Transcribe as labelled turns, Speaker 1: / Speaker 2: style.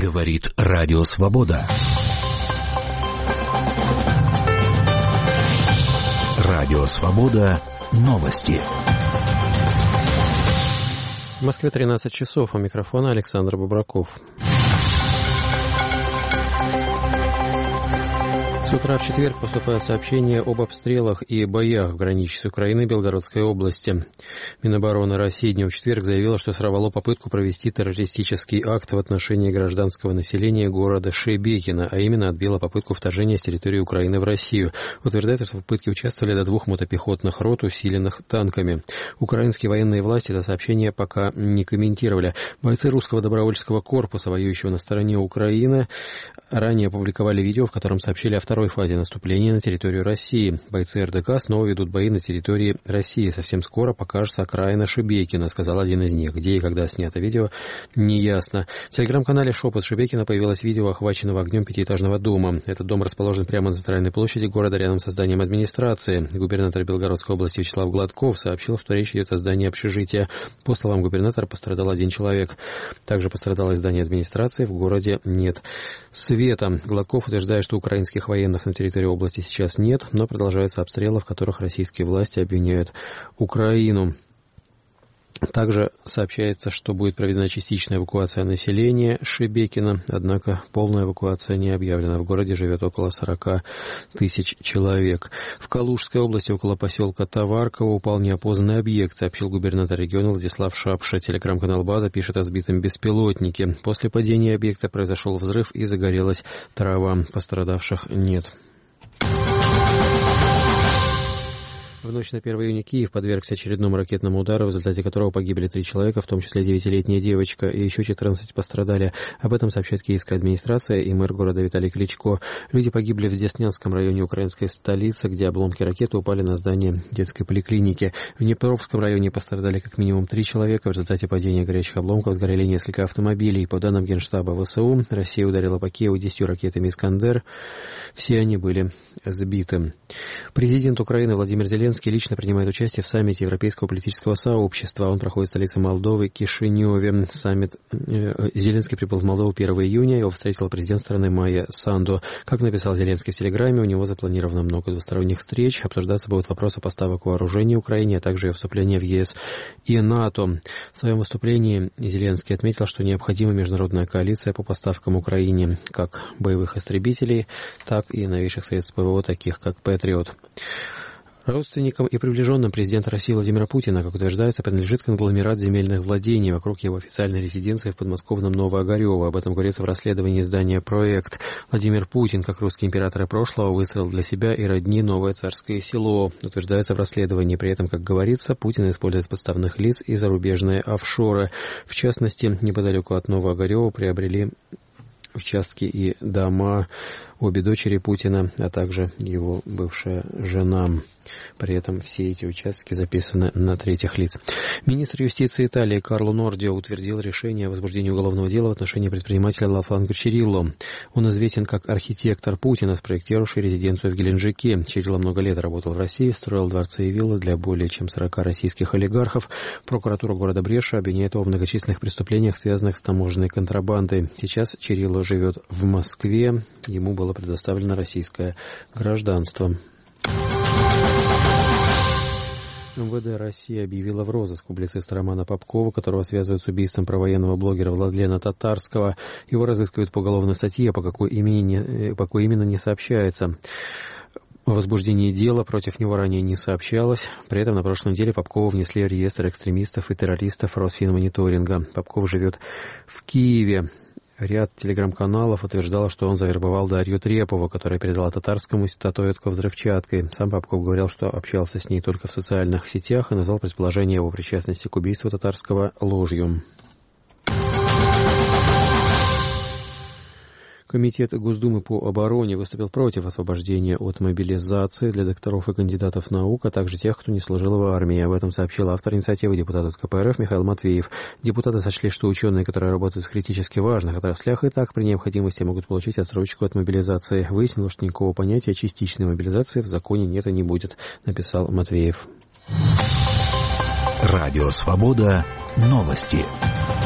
Speaker 1: Говорит Радио Свобода. Радио Свобода. Новости.
Speaker 2: В Москве 13 часов. У микрофона Александр Бобраков. С утра в четверг поступают сообщения об обстрелах и боях в граничной с Украиной Белгородской области. Минобороны России днем в четверг заявила, что сорвало попытку провести террористический акт в отношении гражданского населения города Шебекино, а именно отбила попытку вторжения с территории Украины в Россию. Утверждает, что в попытке участвовали до 2 мотопехотных рот, усиленных танками. Украинские военные власти это сообщение пока не комментировали. Бойцы русского добровольческого корпуса, воюющего на стороне Украины, ранее опубликовали видео, в котором сообщили о второй фазе наступления на территорию России. Бойцы РДК снова ведут бои на территории России. Совсем скоро покажется окраина Шебекино, сказал один из них. Где и когда снято видео, не ясно. В телеграм-канале «Шепот Шебекино» появилось видео охваченного огнем 5-этажного дома. Этот дом расположен прямо на центральной площади города, рядом со зданием администрации. Губернатор Белгородской области Вячеслав Гладков сообщил, что речь идет о здании общежития. По словам губернатора, пострадал 1 человек. Также пострадало и здание администрации. В городе нет света. Гладков утверждает, что украинских военных на территории области сейчас нет, но продолжаются обстрелы, в которых российские власти обвиняют Украину. Также сообщается, что будет проведена частичная эвакуация населения Шебекино, однако полная эвакуация не объявлена. В городе живет около 40 тысяч человек. В Калужской области около поселка Товарково упал неопознанный объект, сообщил губернатор региона Владислав Шапша. Телеграм-канал «База» пишет о сбитом беспилотнике. После падения объекта произошел взрыв и загорелась трава. Пострадавших нет. В ночь на 1 июня Киев подвергся очередному ракетному удару, в результате которого погибли 3 человека, в том числе 9-летняя девочка, и еще 14 пострадали. Об этом сообщает киевская администрация и мэр города Виталий Кличко. Люди погибли в Деснянском районе украинской столицы, где обломки ракеты упали на здание детской поликлиники. В Днепровском районе пострадали как минимум 3 человека. В результате падения горячих обломков сгорели несколько автомобилей. По данным Генштаба ВСУ, Россия ударила по Киеву 10 ракетами «Искандер». Все они были сбиты. Президент Украины Владимир Зеленский лично принимает участие в саммите Европейского политического сообщества. Он проходит в столице Молдовы, Кишиневе. Зеленский прибыл в Молдову 1 июня. Его встретил президент страны Майя Санду. Как написал Зеленский в Телеграме, у него запланировано много двусторонних встреч. Обсуждаться будут вопросы поставок вооружений Украине, а также ее вступления в ЕС и НАТО. В своем выступлении Зеленский отметил, что необходима международная коалиция по поставкам Украине как боевых истребителей, так и новейших средств ПВО, таких как «Патриот». Родственникам и приближенным президента России Владимира Путина, как утверждается, принадлежит конгломерат земельных владений вокруг его официальной резиденции в подмосковном Новоогарево. Об этом говорится в расследовании издания «Проект». Владимир Путин, как русский император и прошлого, выстроил для себя и родни новое царское село, утверждается в расследовании. При этом, как говорится, Путин использует подставных лиц и зарубежные офшоры. В частности, неподалеку от Новоогарева приобрели участки и дома обе дочери Путина, а также его бывшая жена. При этом все эти участки записаны на третьих лиц. Министр юстиции Италии Карло Нордио утвердил решение о возбуждении уголовного дела в отношении предпринимателя Лафранко Чирилло. Он известен как архитектор Путина, спроектировавший резиденцию в Геленджике. Чирилло много лет работал в России, строил дворцы и виллы для более чем 40 российских олигархов. Прокуратура города Бреша обвиняет его в многочисленных преступлениях, связанных с таможенной контрабандой. Сейчас Чирилло живет в Москве. Ему было предоставлено российское гражданство. МВД России объявила в розыск публициста Романа Попкова, которого связывают с убийством провоенного блогера Владлена Татарского. Его разыскивают по уголовной статье, по какой именно не сообщается. О возбуждении дела против него ранее не сообщалось. При этом на прошлой неделе Попкова внесли в реестр экстремистов и террористов Росфинмониторинга. Попков живет в Киеве. Ряд телеграм-каналов утверждал, что он завербовал Дарью Трепову, которая передала Татарскому статуэтку взрывчаткой. Сам Попков говорил, что общался с ней только в социальных сетях и назвал предположение его причастности к убийству Татарского ложью. Комитет Госдумы по обороне выступил против освобождения от мобилизации для докторов и кандидатов наук, а также тех, кто не служил в армии. Об этом сообщил автор инициативы, депутат от КПРФ Михаил Матвеев. Депутаты сочли, что ученые, которые работают в критически важных отраслях, и так при необходимости могут получить отсрочку от мобилизации. Выяснилось, что никакого понятия частичной мобилизации в законе нет и не будет, написал Матвеев.
Speaker 1: Радио «Свобода». Новости.